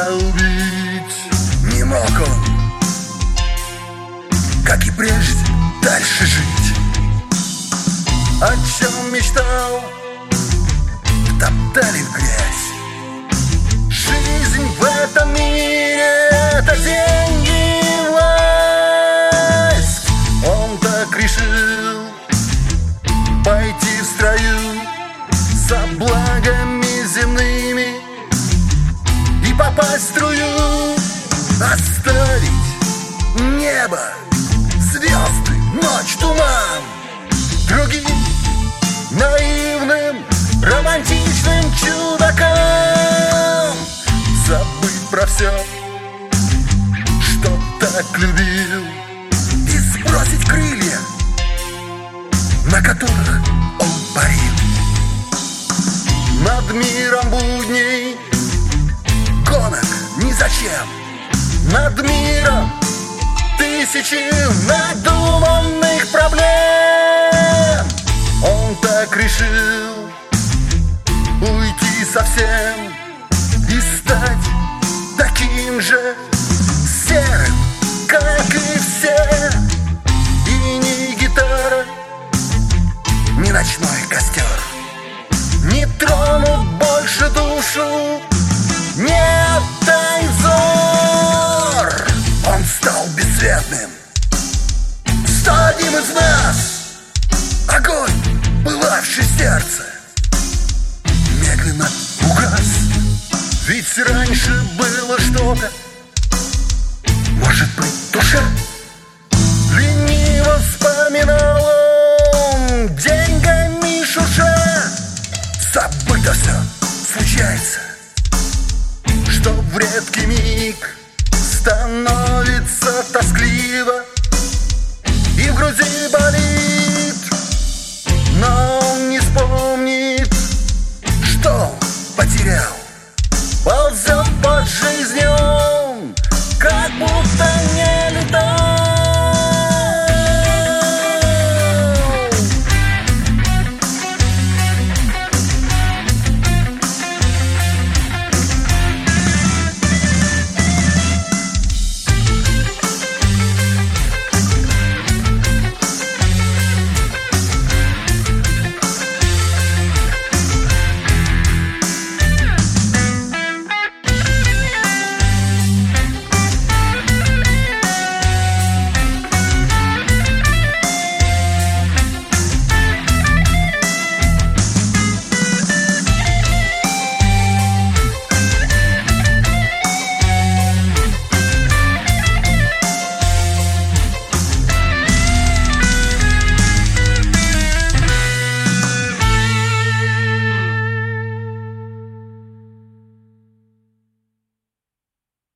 убить. Не мог он, как и прежде, дальше жить. О чем мечтал, топтали в грязь. Жизнь в этом мире — это деньги и власть. Он так решил пойти в строю за благами земными и попасть в струю, оставить небо, звезды, ночь, туман другим наивным, романтичным чудакам. Забыть про все, что так любил, и сбросить крылья, на которых он парил. Над миром будней, гонок ни зачем, над миром тысячи надуманных проблем. Он так решил уйти совсем и стать таким же серым, как и все. И ни гитара, ни ночной костер не тронут больше душу, нет тайзор. Он стал бесцветным, 101 из нас. Огонь, пылавший сердце, медленно угас. Ведь раньше было что-то, может быть, душа. Лениво вспоминал он, деньгами шурша. Забыто все случается, что в редкий миг становится тоскливо и в груди болит. Но он не вспомнит, что он потерял.